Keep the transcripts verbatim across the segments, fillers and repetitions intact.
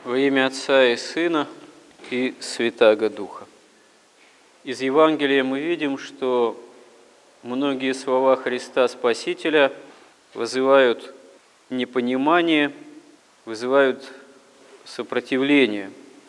Во имя Отца и Сына и Святаго Духа. Из Евангелия мы видим, что многие слова Христа Спасителя вызывают непонимание, вызывают сопротивление.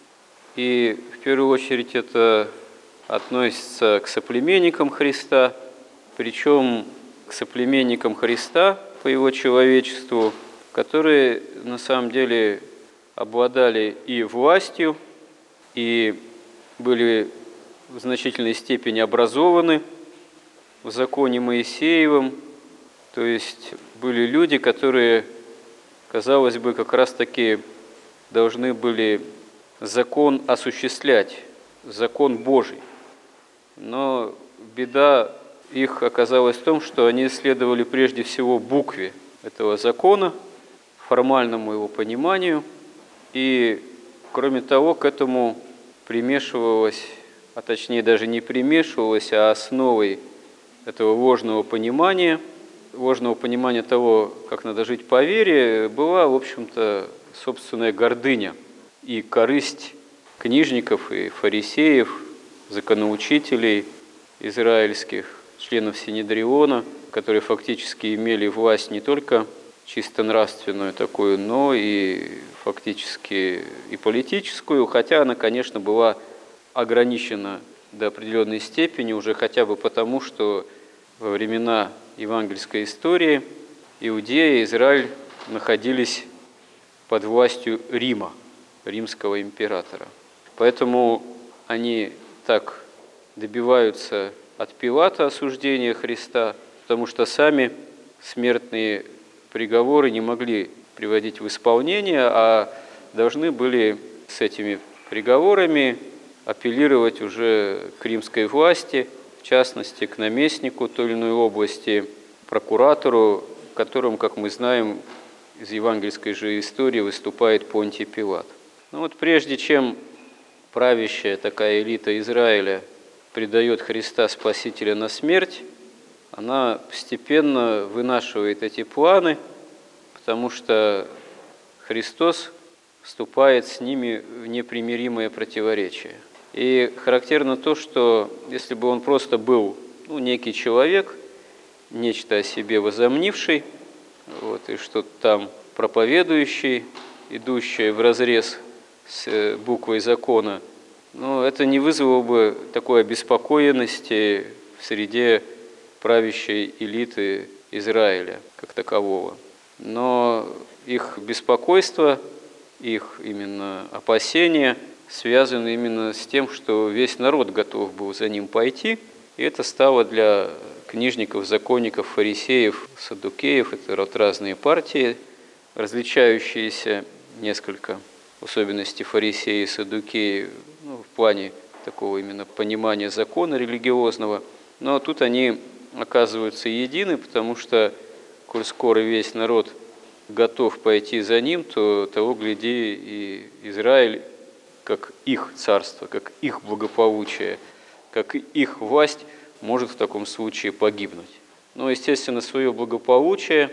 И в первую очередь это относится к соплеменникам Христа, причем к соплеменникам Христа по его человечеству, которые на самом деле обладали и властью, и были в значительной степени образованы в законе Моисеевом, то есть были люди, которые, казалось бы, как раз-таки должны были закон осуществлять, закон Божий. Но беда их оказалась в том, что они следовали прежде всего букве этого закона, формальному его пониманию, и, кроме того, к этому примешивалось, а точнее даже не примешивалось, а основой этого ложного понимания, ложного понимания того, как надо жить по вере, была, в общем-то, собственная гордыня и корысть книжников и фарисеев, законоучителей израильских, членов Синедриона, которые фактически имели власть не только чисто нравственную такую, но и фактически и политическую, хотя она, конечно, была ограничена до определенной степени, уже хотя бы потому, что во времена евангельской истории Иудея и Израиль находились под властью Рима, римского императора. Поэтому они так добиваются от Пилата осуждения Христа, потому что сами смертные приговоры не могли приводить в исполнение, а должны были с этими приговорами апеллировать уже к римской власти, в частности, к наместнику той или иной области, прокуратору, которым, как мы знаем, из евангельской же истории выступает Понтий Пилат. Но вот прежде чем правящая такая элита Израиля предает Христа Спасителя на смерть, она постепенно вынашивает эти планы, потому что Христос вступает с ними в непримиримое противоречие. И характерно то, что если бы он просто был ну, некий человек, нечто о себе возомнивший, вот, и что-то там проповедующий, идущий вразрез с буквой закона, но это не вызвало бы такой обеспокоенности в среде правящей элиты Израиля как такового. Но их беспокойство, их именно опасения связаны именно с тем, что весь народ готов был за ним пойти, и это стало для книжников, законников, фарисеев, саддукеев, это вот разные партии, различающиеся несколько, в особенности фарисеи и саддукеи, ну, в плане такого именно понимания закона религиозного, но тут они оказываются едины, потому что, коль скоро весь народ готов пойти за ним, то того, гляди, и Израиль, как их царство, как их благополучие, как их власть, может в таком случае погибнуть. Но, естественно, свое благополучие,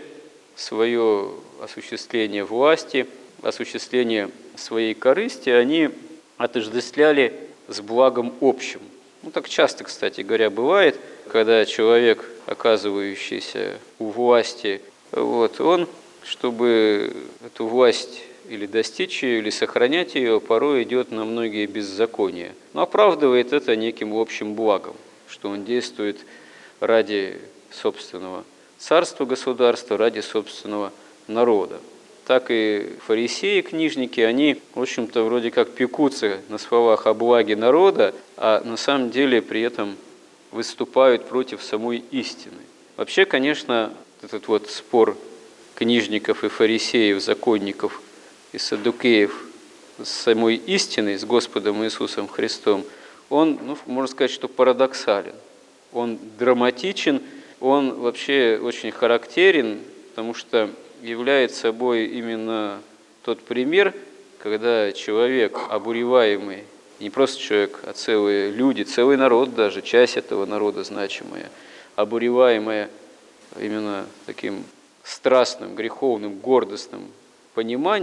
свое осуществление власти, осуществление своей корысти они отождествляли с благом общим. Ну, так часто, кстати говоря, бывает, когда человек, оказывающийся у власти, вот, он, чтобы эту власть или достичь ее, или сохранять ее, порой идет на многие беззакония. Но оправдывает это неким общим благом, что он действует ради собственного царства, государства, ради собственного народа. Так и фарисеи, книжники, они, в общем-то, вроде как пекутся на словах о благе народа, а на самом деле при этом выступают против самой истины. Вообще, конечно, этот вот спор книжников и фарисеев, законников и саддукеев с самой истиной, с Господом Иисусом Христом, он, ну, можно сказать, что парадоксален. Он драматичен, он вообще очень характерен, потому что является собой именно тот пример, когда человек, обуреваемый, не просто человек, а целые люди, целый народ даже, часть этого народа значимая, обуреваемая именно таким страстным, греховным, гордостным пониманием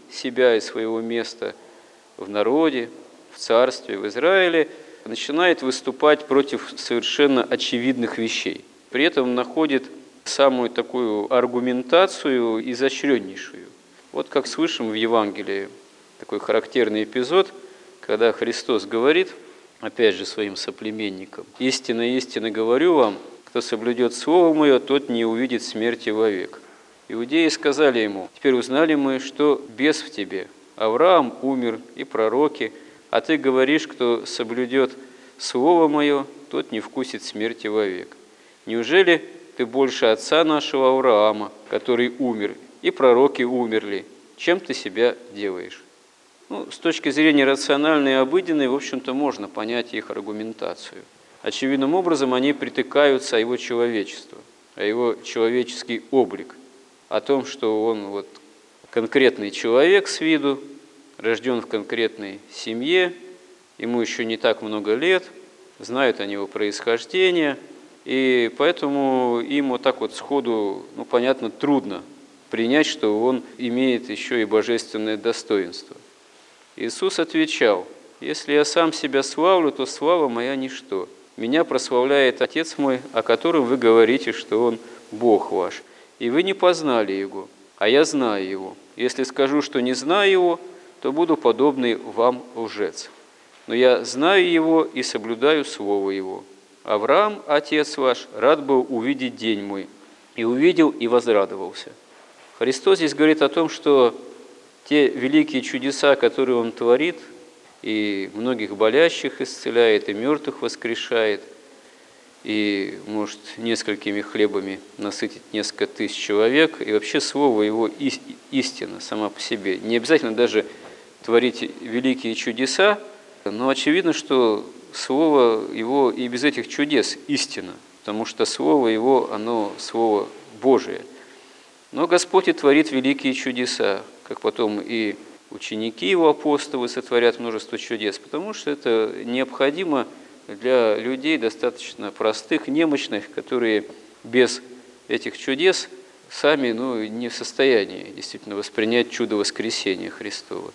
себя и своего места в народе, в царстве, в Израиле, начинает выступать против совершенно очевидных вещей. При этом находит самую такую аргументацию изощреннейшую. Вот как слышим в Евангелии такой характерный эпизод, когда Христос говорит, опять же своим соплеменникам: «Истинно, истинно говорю вам, кто соблюдет Слово Мое, тот не увидит смерти вовек». Иудеи сказали ему: «Теперь узнали мы, что бес в тебе. Авраам умер, и пророки, а ты говоришь, кто соблюдет Слово Мое, тот не вкусит смерти вовек. Неужели ты больше отца нашего Авраама, который умер, и пророки умерли? Чем ты себя делаешь?» Ну, с точки зрения рациональной и обыденной, в общем-то, можно понять их аргументацию. Очевидным образом они притыкаются о его человечество, о его человеческий облик, о том, что он вот конкретный человек с виду, рожден в конкретной семье, ему еще не так много лет, знают они его происхождение, и поэтому им вот так вот сходу, ну, понятно, трудно принять, что он имеет еще и божественное достоинство. Иисус отвечал: «Если я сам себя славлю, то слава моя ничто. Меня прославляет Отец мой, о котором вы говорите, что Он Бог ваш. И вы не познали Его, а я знаю Его. Если скажу, что не знаю Его, то буду подобный вам лжец. Но я знаю Его и соблюдаю Слово Его. Авраам, отец ваш, рад был увидеть день мой, и увидел, и возрадовался». Христос здесь говорит о том, что те великие чудеса, которые Он творит, и многих болящих исцеляет, и мертвых воскрешает, и может несколькими хлебами насытить несколько тысяч человек, и вообще Слово Его истина сама по себе. Не обязательно даже творить великие чудеса, но очевидно, что Слово Его и без этих чудес истина, потому что Слово Его, оно Слово Божие. Но Господь и творит великие чудеса, как потом и ученики Его, апостолы, сотворят множество чудес, потому что это необходимо для людей достаточно простых, немощных, которые без этих чудес сами ну, не в состоянии действительно воспринять чудо воскресения Христова.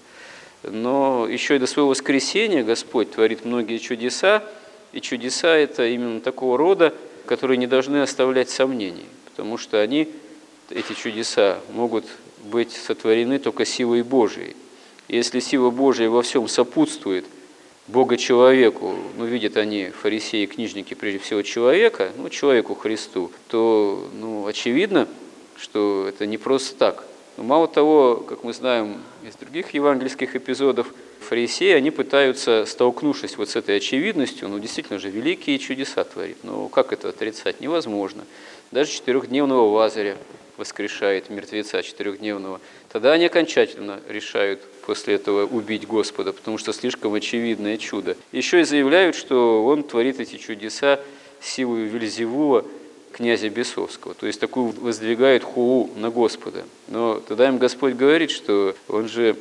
Но еще и до своего воскресения Господь творит многие чудеса, и чудеса это именно такого рода, которые не должны оставлять сомнений, потому что они, эти чудеса, могут быть сотворены только силой Божией. Если сила Божия во всем сопутствует Бога человеку, ну, видят они, фарисеи, книжники, прежде всего человека, ну, человеку Христу, то, ну, очевидно, что это не просто так. Но мало того, как мы знаем из других евангельских эпизодов, фарисеи, они пытаются, столкнувшись вот с этой очевидностью, ну, действительно же, великие чудеса творит. Ну, как это отрицать? Невозможно. Даже четырехдневного Лазаря воскрешает, мертвеца четырехдневного. Тогда они окончательно решают после этого убить Господа, потому что слишком очевидное чудо. Еще и заявляют, что Он творит эти чудеса силой Вельзевула, князя бесовского, то есть такую воздвигает хулу на Господа. Но тогда им Господь говорит, что Он же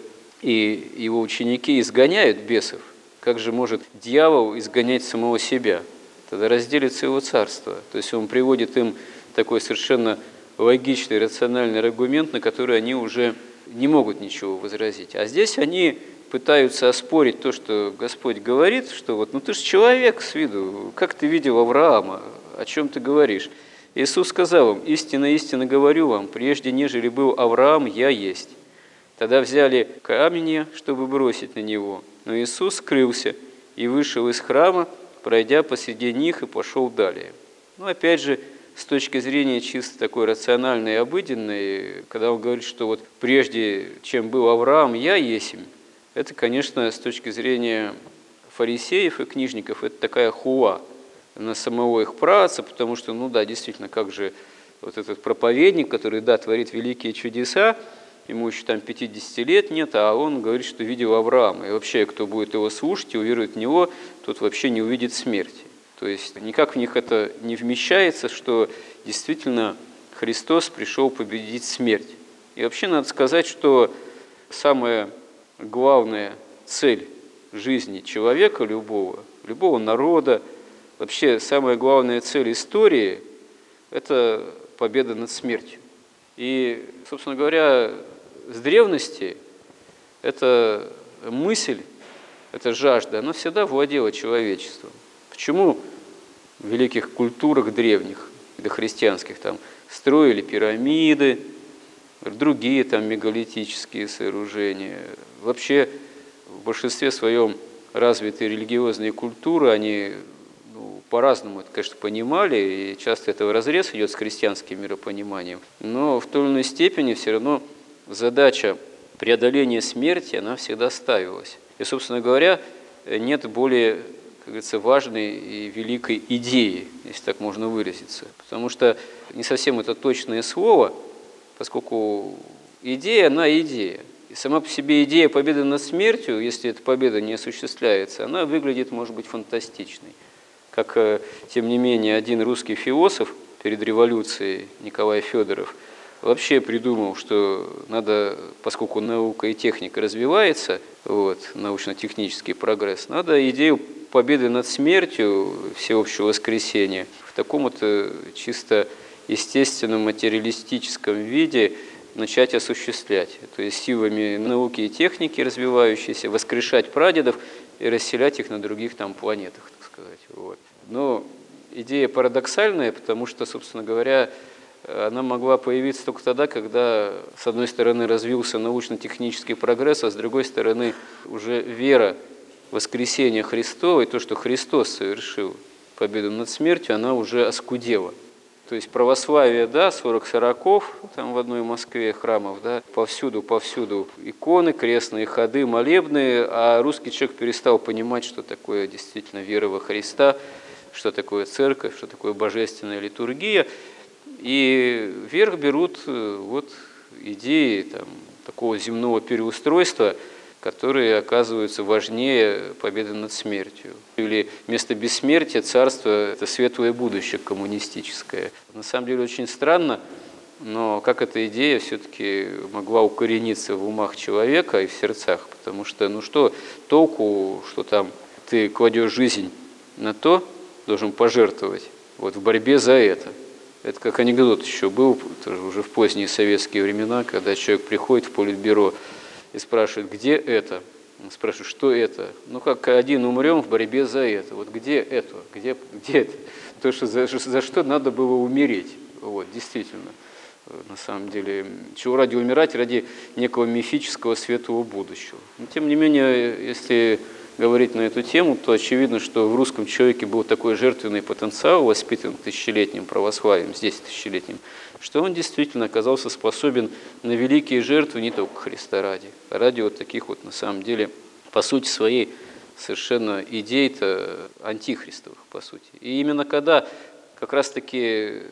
и его ученики изгоняют бесов. Как же может дьявол изгонять самого себя? Тогда разделится его царство. То есть Он приводит им такой совершенно логичный, рациональный аргумент, на который они уже не могут ничего возразить. А здесь они пытаются оспорить то, что Господь говорит, что вот, ну ты же человек с виду, как ты видел Авраама, о чем ты говоришь? Иисус сказал им: «Истинно, истинно говорю вам, прежде нежели был Авраам, я есть». Тогда взяли камни, чтобы бросить на него, но Иисус скрылся и вышел из храма, пройдя посреди них, и пошел далее. Ну, опять же, с точки зрения чисто такой рациональной и обыденной, когда он говорит, что вот прежде, чем был Авраам, я есмь, это, конечно, с точки зрения фарисеев и книжников, это такая хула на самого их праотца, потому что, ну да, действительно, как же вот этот проповедник, который, да, творит великие чудеса, ему еще там пятидесяти лет нет, а он говорит, что видел Авраама, и вообще, кто будет его слушать и уверует в него, тот вообще не увидит смерти. То есть никак в них это не вмещается, что действительно Христос пришел победить смерть. И вообще надо сказать, что самая главная цель жизни человека, любого, любого народа, вообще самая главная цель истории – это победа над смертью. И, собственно говоря, с древности эта мысль, эта жажда, она всегда владела человечеством. Почему в великих культурах древних, дохристианских, там строили пирамиды, другие там мегалитические сооружения? Вообще в большинстве своем развитые религиозные культуры, они ну, по-разному это, конечно, понимали, и часто это вразрез идет с христианским миропониманием, но в той или иной степени все равно задача преодоления смерти, она всегда ставилась. И, собственно говоря, нет более, как говорится, важной и великой идеи, если так можно выразиться. Потому что не совсем это точное слово, поскольку идея, она идея. И сама по себе идея победы над смертью, если эта победа не осуществляется, она выглядит, может быть, фантастичной. Как, тем не менее, один русский философ перед революцией, Николай Федоров, вообще придумал, что надо, поскольку наука и техника развивается, вот, научно-технический прогресс, надо идею победы над смертью, всеобщего воскресения, в таком вот чисто естественном материалистическом виде начать осуществлять. То есть силами науки и техники развивающиеся, воскрешать прадедов и расселять их на других там планетах, так сказать. Вот. Но идея парадоксальная, потому что, собственно говоря, она могла появиться только тогда, когда, с одной стороны, развился научно-технический прогресс, а с другой стороны, уже вера в воскресение Христова и то, что Христос совершил победу над смертью, она уже оскудела. То есть православие, да, сорок сороков, там в одной Москве храмов, да, повсюду, повсюду иконы, крестные ходы, молебные, а русский человек перестал понимать, что такое действительно вера во Христа, что такое церковь, что такое божественная литургия. И вверх берут вот идеи там, такого земного переустройства, которые оказываются важнее победы над смертью. Или вместо бессмертия царство – это светлое будущее коммунистическое. На самом деле очень странно, но как эта идея все-таки могла укорениться в умах человека и в сердцах, потому что, ну что, толку, что там ты кладешь жизнь на то, должен пожертвовать вот в борьбе за это. Это как анекдот еще был, тоже уже в поздние советские времена, когда человек приходит в политбюро и спрашивает, где это? Он спрашивает, что это? Ну, как один умрем в борьбе за это. Вот где это? Где, где это? То, что за, за что надо было умереть. Вот, действительно. На самом деле, чего ради умирать? Ради некого мифического светлого будущего. Но, тем не менее, если говорить на эту тему, то очевидно, что в русском человеке был такой жертвенный потенциал, воспитан тысячелетним православием, здесь тысячелетним, что он действительно оказался способен на великие жертвы не только Христа ради, а ради вот таких вот, на самом деле, по сути своей, совершенно идей-то антихристовых, по сути. И именно когда как раз-таки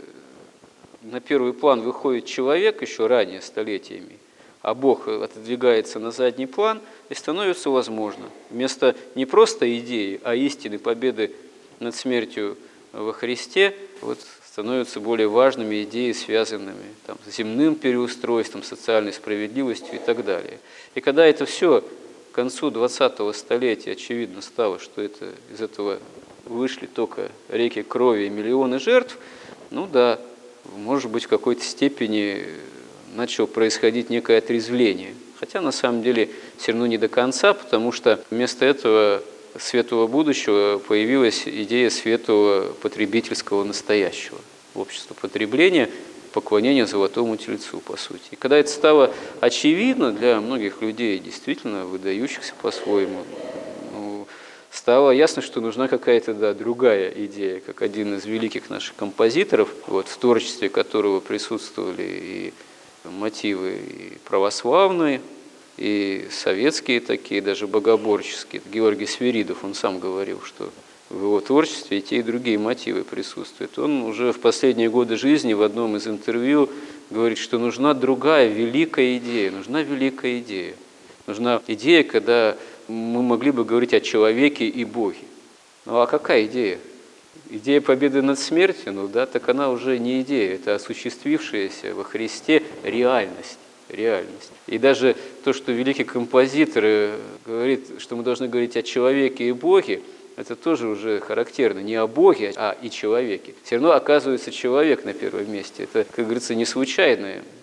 на первый план выходит человек еще ранее, столетиями, а Бог отодвигается на задний план, и становится возможно. Вместо не просто идеи, а истины победы над смертью во Христе, вот становятся более важными идеи, связанными там, с земным переустройством, социальной справедливостью и так далее. И когда это все к концу двадцатого столетия очевидно стало, что это, из этого вышли только реки крови и миллионы жертв, ну да, может быть, в какой-то степени начало происходить некое отрезвление. Хотя на самом деле все равно не до конца, потому что вместо этого светлого будущего появилась идея светлого потребительского настоящего. Общество потребления, поклонение золотому тельцу, по сути. И когда это стало очевидно для многих людей, действительно выдающихся по-своему, ну, стало ясно, что нужна какая-то да, другая идея, как один из великих наших композиторов, вот, в творчестве которого присутствовали и мотивы и православные, и советские такие, даже богоборческие. Георгий Свиридов, он сам говорил, что в его творчестве и те, и другие мотивы присутствуют. Он уже в последние годы жизни в одном из интервью говорит, что нужна другая великая идея, нужна великая идея. Нужна идея, когда мы могли бы говорить о человеке и Боге. Ну а какая идея? Идея победы над смертью, ну да, так она уже не идея, это осуществившаяся во Христе реальность. реальность. И даже то, что великий композитор говорит, что мы должны говорить о человеке и Боге, это тоже уже характерно. Не о Боге, а и человеке. Все равно оказывается человек на первом месте. Это, как говорится, не случайное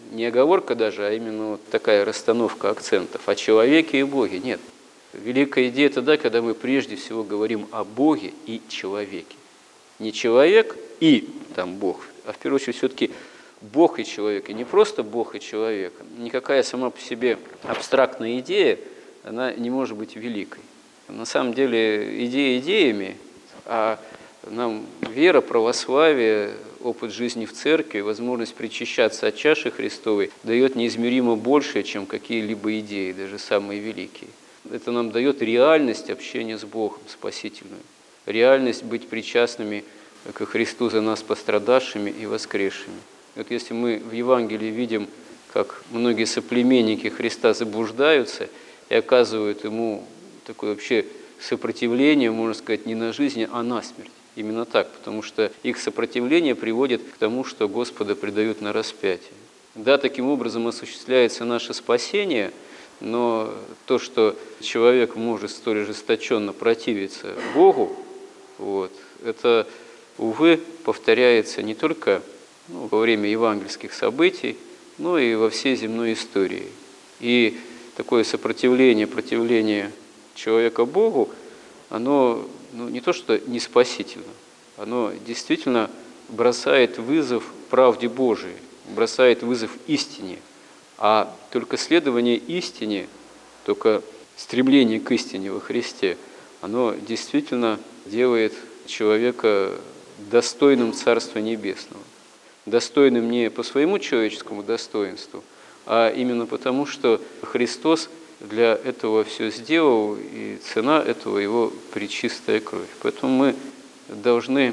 не оговорка даже, а именно вот такая расстановка акцентов. О человеке и Боге. Нет. Великая идея тогда, когда мы прежде всего говорим о Боге и человеке. Не человек и там Бог, а в первую очередь все-таки Бог и человек. И не просто Бог и человек. Никакая сама по себе абстрактная идея, она не может быть великой. На самом деле идеи идеями, а нам вера, православие, опыт жизни в церкви, возможность причащаться от чаши Христовой дает неизмеримо больше, чем какие-либо идеи, даже самые великие. Это нам дает реальность общения с Богом, спасительную, реальность быть причастными ко Христу за нас пострадавшими и воскресшими. Вот если мы в Евангелии видим, как многие соплеменники Христа заблуждаются и оказывают Ему такое вообще сопротивление, можно сказать, не на жизнь, а на смерть. Именно так, потому что их сопротивление приводит к тому, что Господа предают на распятие. Да, таким образом осуществляется наше спасение, но то, что человек может столь ожесточенно противиться Богу, вот, это, увы, повторяется не только ну, во время евангельских событий, но и во всей земной истории. И такое сопротивление, противление человека Богу, оно ну, не то что не спасительно, оно действительно бросает вызов правде Божией, бросает вызов истине. А только следование истине, только стремление к истине во Христе, оно действительно делает человека достойным Царства Небесного. Достойным не по своему человеческому достоинству, а именно потому, что Христос для этого все сделал, и цена этого его пречистая кровь. Поэтому мы должны,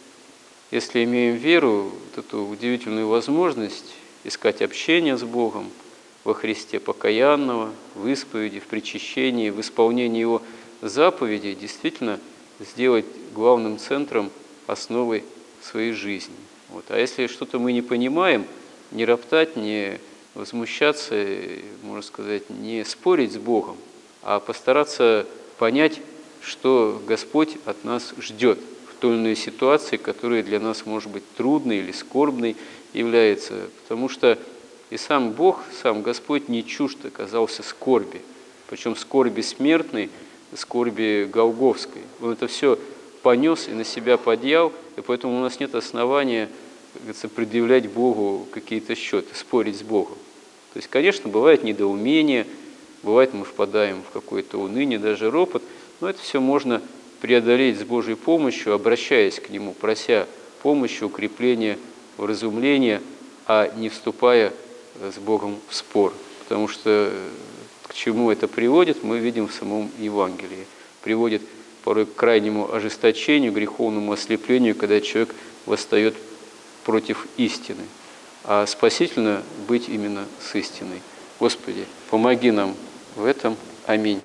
если имеем веру, вот эту удивительную возможность искать общение с Богом во Христе покаянного, в исповеди, в причащении, в исполнении Его заповедей, действительно сделать главным центром, основой своей жизни. Вот. А если что-то мы не понимаем, не роптать, не возмущаться, можно сказать, не спорить с Богом, а постараться понять, что Господь от нас ждет в той или иной ситуации, которая для нас может быть трудной или скорбной является. Потому что и сам Бог, сам Господь не чужд оказался скорби, причем скорби смертной, скорби голгофской. Он это все понес и на себя подъял, и поэтому у нас нет основания, как говорится, предъявлять Богу какие-то счеты, спорить с Богом. То есть, конечно, бывает недоумение, бывает мы впадаем в какое-то уныние, даже ропот, но это все можно преодолеть с Божьей помощью, обращаясь к Нему, прося помощи, укрепления, вразумления, а не вступая с Богом в спор. Потому что к чему это приводит, мы видим в самом Евангелии. Приводит порой к крайнему ожесточению, греховному ослеплению, когда человек восстает против истины. А спасительно быть именно с истиной. Господи, помоги нам в этом. Аминь.